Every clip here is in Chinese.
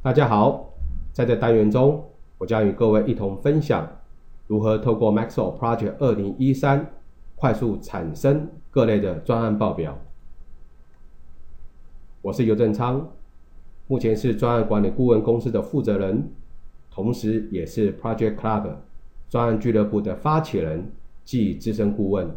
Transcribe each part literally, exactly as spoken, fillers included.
大家好，在这单元中，我将与各位一同分享如何透过 Maxwell Project 二零一三快速产生各类的专案报表。我是尤正昌，目前是专案管理顾问公司的负责人，同时也是 Project Club 专案俱乐部的发起人暨资深顾问。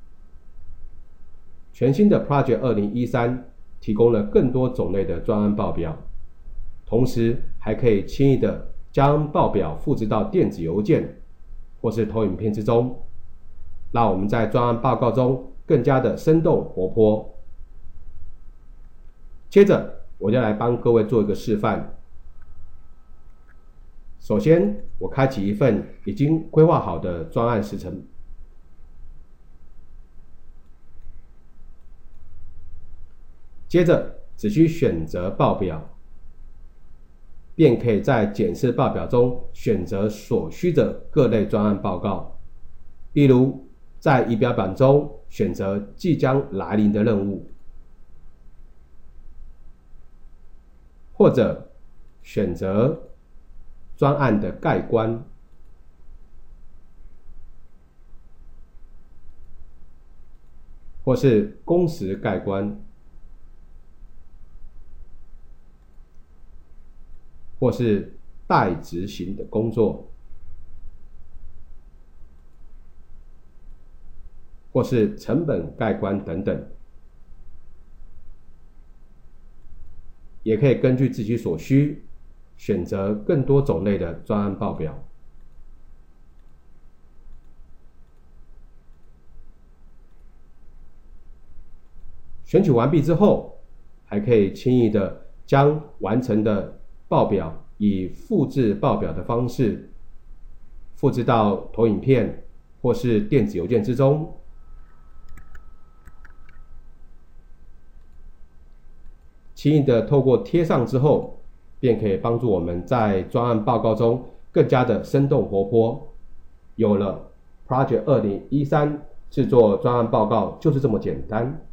全新的 Project 二零一三提供了更多种类的专案报表，同时还可以轻易的将报表复制到电子邮件或是投影片之中，让我们在专案报告中更加的生动活泼。接着我就来帮各位做一个示范。首先我开启一份已经规划好的专案时程，接着只需选择报表，便可以在检视报表中选择所需的各类专案报告。例如在仪表板中选择即将来临的任务，或者选择专案的概观，或是工时概观，或是待执行的工作，或是成本概观等等，也可以根据自己所需选择更多种类的专案报表。选取完毕之后，还可以轻易的将完成的报表以复制报表的方式复制到投影片或是电子邮件之中，轻易的透过贴上之后，便可以帮助我们在专案报告中更加的生动活泼。有了 Project 二零一三制作专案报告就是这么简单。